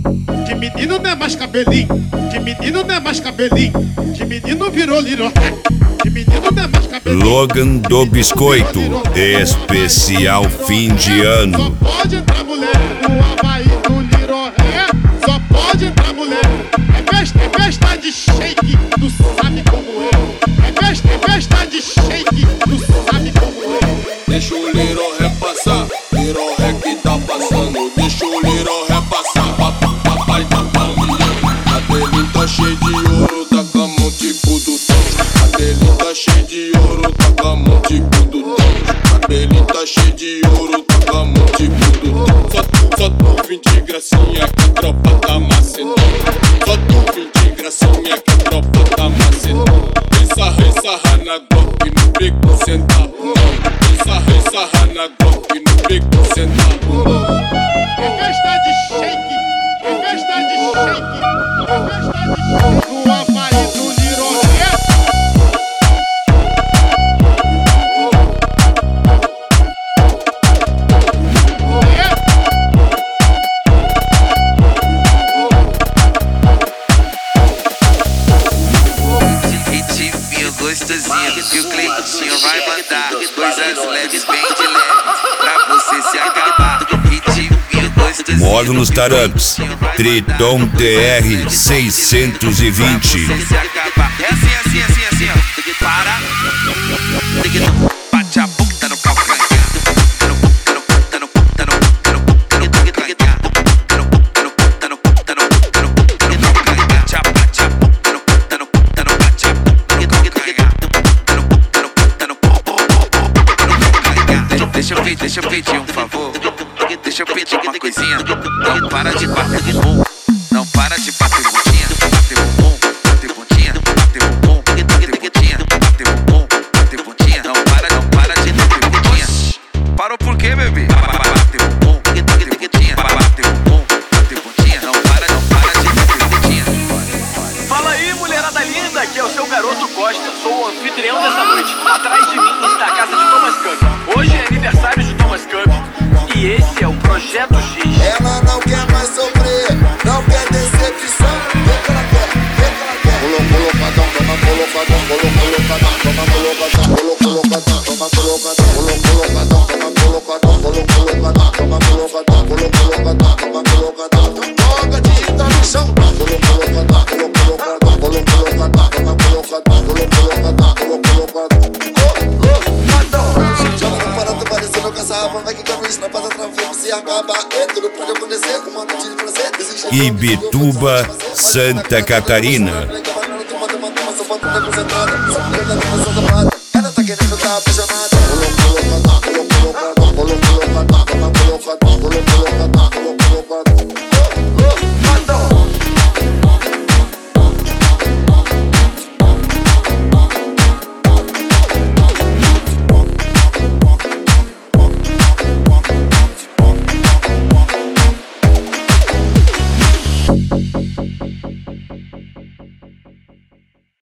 Que menino não é mais cabelinho, que menino não é mais cabelinho, que menino virou Little Ré, que menino não é mais cabelinho. Logan do Biscoito, especial fim de ano. Só pode entrar mulher, o Havaí do Little Ré, só pode entrar mulher. É festa de shake, tu sabe como é. É festa de shake, tu sabe como é. Deixa o Little Ré passar, Little Ré que tá passando. Deixa o Little Ré passar, papai tá falando. A dele tá cheio de ouro, tá com a mão tipo do Thanos. A dele tá cheio de ouro, tá com a mão tipo do Thanos. A dele tá cheio de ouro, tá com a mão tipo do Thanos. Só tu 20 gracinha que a tropa tá macetando. Só tu 20 gracinha que a tropa tá macetando. Vem sarra na Glock no bico centavo não. Vem sarra na Glock no bico centavo não. É festa de shake, é festa de shake, é festa de shake. O Havaí do Little Ré. Gostosinho, e o Cleitinho vai mandar coisas leves, bem de leve, pra você se acabar. Ritminho gostosinho. Módulos Taramps, Triton TR 620. Se acabar. É assim, ó. Para. Bate a bunda no calcanhar. Deixa eu pedir um favor. Deixa eu pedir uma coisinha. Não para de bater bumbum. Não para de bater bundinha. Bater bumbum, bater bundinha. Bater bumbum, bater bundinha. Bater bumbum, bater bundinha. Não para de bater bundinha. Parou por quê, bebê? Bater bumbum, bater bundinha. Bater bumbum, bater bundinha. Não para de bater bundinha. Fala aí, mulherada linda. Aqui é o seu garoto Costa. Sou o anfitrião dessa noite. Atrás de mim está a casa de Thomas Cup. Hoje é aniversário de Thomas Cup e esse é o Projeto X. Ela não quer mais sofrer, não quer decepção. Vê que ela quer, vê que ela quer. Colocadão, toma colocadão, colocadão, toma colocadão, colocadão, toma colocadão, colocadão, toma colocadão, colocadão, toma colocadão, colocadão, toma colocadão. Toca de tá no chão. Colocadão, colocadão, colocadão, toma colocadão, colocadão, colocadão. Parecendo caçava, vai que caminho na paz através se acaba. É tudo pode acontecer com uma noite de prazer. Ibituba, Santa Catarina. Ela tá querendo tá apaixonada. Colocadão, colocadão, colocadão, colocadão,